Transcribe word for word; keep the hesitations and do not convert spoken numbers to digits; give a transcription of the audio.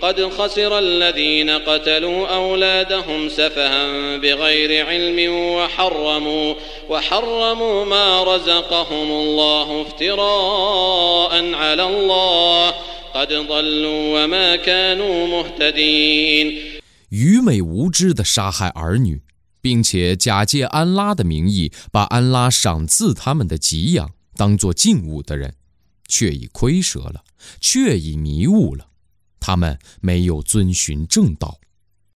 قد خسر الذين قتلوا أولادهم سفها بغير علم وحرموا, وحرموا ما رزقهم الله افتراء على الله قد ضلوا وما كانوا مهتدين。 愚昧无知地杀害儿女，并且假借安拉的名义把安拉赏赐他们的给养当作敬物的人，却已亏折了，却已迷误了，他们没有遵循正道。